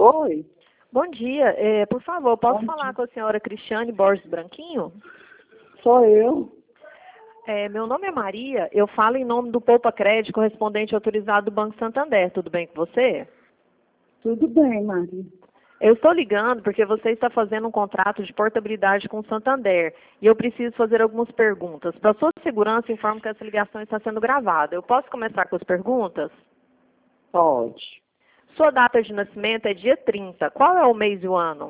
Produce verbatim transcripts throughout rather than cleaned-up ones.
Oi, Bom dia. É, por favor, posso Bom falar dia. com a senhora Cristiane Borges Branquinho? sou eu. É, meu nome é Maria, eu falo em nome do Poupa Crédito, correspondente autorizado do Banco Santander. Tudo bem com você? Tudo bem, Maria. Eu estou ligando porque você está fazendo um contrato de portabilidade com o Santander e eu preciso fazer algumas perguntas. Para sua segurança, informo que essa ligação está sendo gravada. Eu posso começar com as perguntas? Pode. Sua data de nascimento é dia trinta. Qual é o mês e o ano?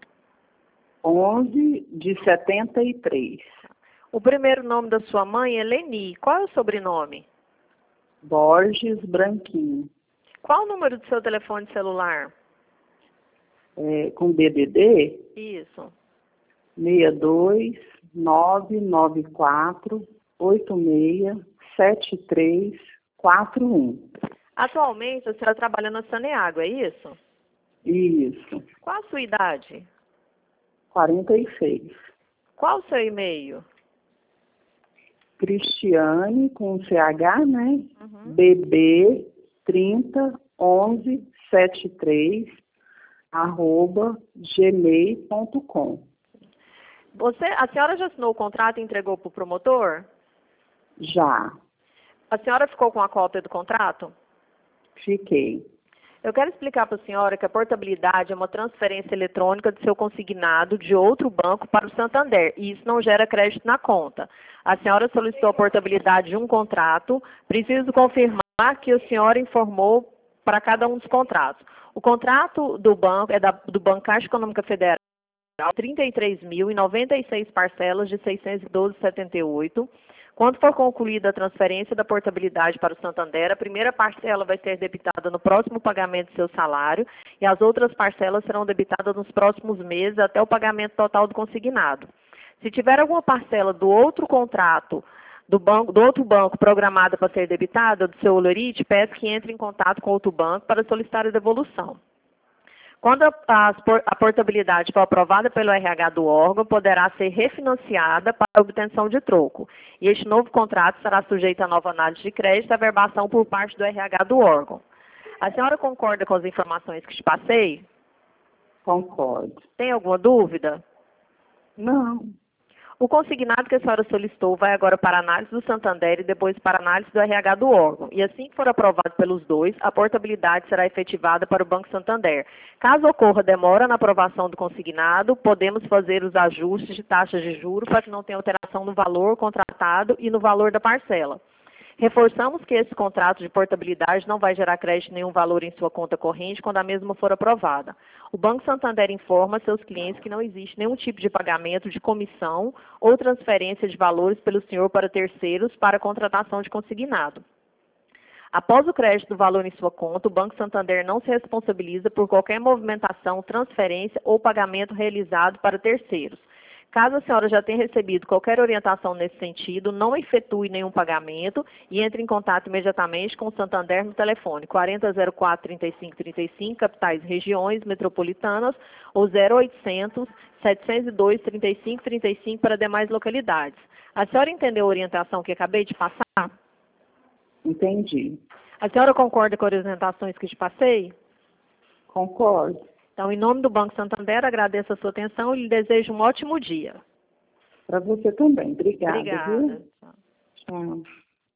onze de setenta e três. O primeiro nome da sua mãe é Leni. Qual é o sobrenome? Borges Branquinho. Qual o número do seu telefone celular? É, com D D D, Isso. seis dois nove nove quatro oito seis sete três quatro um. Atualmente, a senhora trabalha na Saneago, é isso? Isso. Qual a sua idade? quarenta e seis. Qual o seu e-mail? Cristiane, com C H, né? Uhum. B B trinta onze setenta e três, arroba gmail ponto com. Você, a senhora já assinou o contrato e entregou para o promotor? Já. A senhora ficou com a cópia do contrato? Fiquei. Eu quero explicar para a senhora que a portabilidade é uma transferência eletrônica do seu consignado de outro banco para o Santander, e isso não gera crédito na conta. A senhora solicitou a portabilidade de um contrato, preciso confirmar que a senhora informou para cada um dos contratos. O contrato do banco é da, do Banco Caixa Econômica Federal, trinta e três mil e noventa e seis parcelas de seiscentos e doze vírgula setenta e oito. Quando for concluída a transferência da portabilidade para o Santander, a primeira parcela vai ser debitada no próximo pagamento do seu salário e as outras parcelas serão debitadas nos próximos meses até o pagamento total do consignado. Se tiver alguma parcela do outro contrato, do, banco, do outro banco programada para ser debitada, do seu Olorite, peço que entre em contato com outro banco para solicitar a devolução. Quando a, a, a portabilidade for aprovada pelo R H do órgão, poderá ser refinanciada para a obtenção de troco. E este novo contrato será sujeito a nova análise de crédito e averbação por parte do R H do órgão. A senhora concorda com as informações que te passei? Concordo. Tem alguma dúvida? Não. O consignado que a senhora solicitou vai agora para a análise do Santander e depois para a análise do R H do órgão. E assim que for aprovado pelos dois, a portabilidade será efetivada para o Banco Santander. Caso ocorra demora na aprovação do consignado, podemos fazer os ajustes de taxas de juros para que não tenha alteração no valor contratado e no valor da parcela. Reforçamos que esse contrato de portabilidade não vai gerar crédito nenhum valor em sua conta corrente quando a mesma for aprovada. O Banco Santander informa seus clientes que não existe nenhum tipo de pagamento de comissão ou transferência de valores pelo senhor para terceiros para contratação de consignado. Após o crédito do valor em sua conta, o Banco Santander não se responsabiliza por qualquer movimentação, transferência ou pagamento realizado para terceiros. Caso a senhora já tenha recebido qualquer orientação nesse sentido, não efetue nenhum pagamento e entre em contato imediatamente com o Santander no telefone quarenta zero quatro trinta e cinco trinta e cinco, capitais e regiões metropolitanas, ou zero oitocentos setecentos e dois trinta e cinco trinta e cinco para demais localidades. A senhora entendeu a orientação que acabei de passar? Entendi. A senhora concorda com as orientações que te passei? Concordo. Então, em nome do Banco Santander, agradeço a sua atenção e lhe desejo um ótimo dia. Para você também. Obrigada. Obrigada. Viu? Tchau.